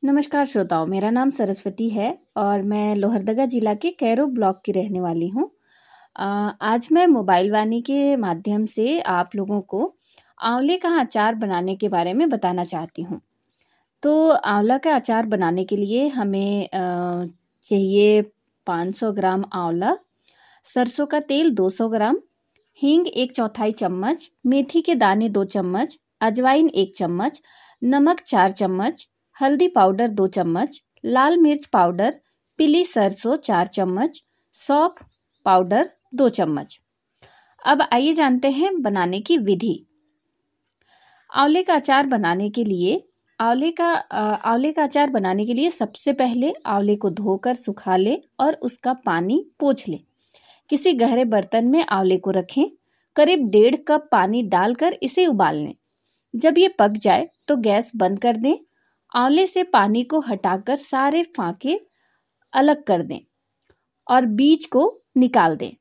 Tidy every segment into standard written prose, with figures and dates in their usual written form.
नमस्कार श्रोताओं, मेरा नाम सरस्वती है और मैं लोहरदगा जिला के कैरो ब्लॉक की रहने वाली हूँ। आज मैं मोबाइल वाणी के माध्यम से आप लोगों को आंवले का अचार बनाने के बारे में बताना चाहती हूँ। तो आंवला का अचार बनाने के लिए हमें चाहिए 500 ग्राम आंवला, सरसों का तेल 200 ग्राम, हींग 1/4 चम्मच, मेथी के दाने 2 चम्मच, अजवाइन 1 चम्मच, नमक 4 चम्मच, हल्दी पाउडर 2 चम्मच, लाल मिर्च पाउडर, पीली सरसों 4 चम्मच, सौंफ पाउडर 2 चम्मच। अब आइए जानते हैं बनाने की विधि। आंवले का अचार बनाने के लिए सबसे पहले आंवले को धोकर सुखा लें और उसका पानी पोंछ लें। किसी गहरे बर्तन में आंवले को रखें। करीब 1.5 कप पानी डालकर इसे उबाल लें। जब ये पक जाए तो गैस बंद कर दें। आंवले से पानी को हटाकर सारे फांके अलग कर दें और बीज को निकाल दें।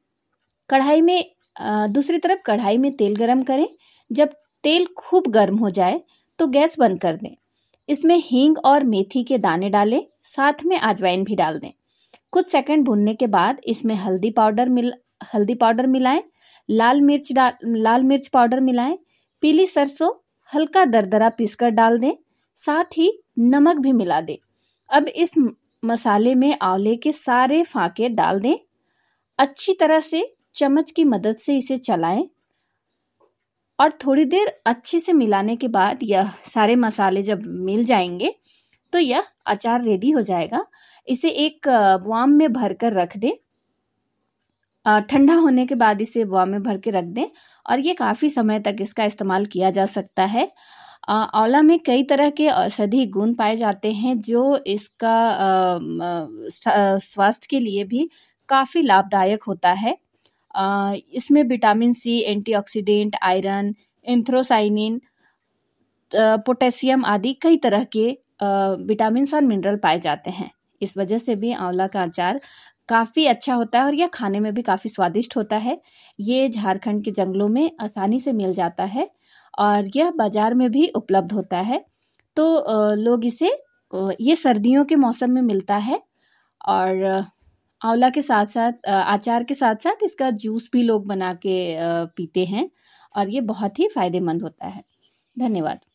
दूसरी तरफ कढ़ाई में तेल गरम करें। जब तेल खूब गर्म हो जाए तो गैस बंद कर दें। इसमें हींग और मेथी के दाने डालें, साथ में अजवाइन भी डाल दें। कुछ सेकंड भूनने के बाद इसमें हल्दी पाउडर मिलाएं, लाल मिर्च पाउडर मिलाएं, पीली सरसों हल्का दरदरा पीसकर डाल दें, साथ ही नमक भी मिला दें। अब इस मसाले में आंवले के सारे फांके डाल दें। अच्छी तरह से चम्मच की मदद से इसे चलाएं और थोड़ी देर अच्छे से मिलाने के बाद यह सारे मसाले जब मिल जाएंगे तो यह अचार रेडी हो जाएगा। इसे एक बुआम में भरकर रख दें। ठंडा होने के बाद इसे बुआम में भर के रख दें और ये काफ़ी समय तक इसका इस्तेमाल किया जा सकता है। आंवला में कई तरह के औषधि गुण पाए जाते हैं जो इसका स्वास्थ्य के लिए भी काफ़ी लाभदायक होता है। इसमें vitamin C, antioxidant, iron, anthocyanin, potassium आदि कई तरह के विटामिन्स और मिनरल पाए जाते हैं। इस वजह से भी आंवला का अचार काफ़ी अच्छा होता है और यह खाने में भी काफ़ी स्वादिष्ट होता है। ये झारखंड के जंगलों में आसानी से मिल जाता है और यह बाजार में भी उपलब्ध होता है। तो लोग इसे ये सर्दियों के मौसम में मिलता है और आंवला के साथ साथ अचार के साथ साथ इसका जूस भी लोग बना के पीते हैं और ये बहुत ही फायदेमंद होता है। धन्यवाद।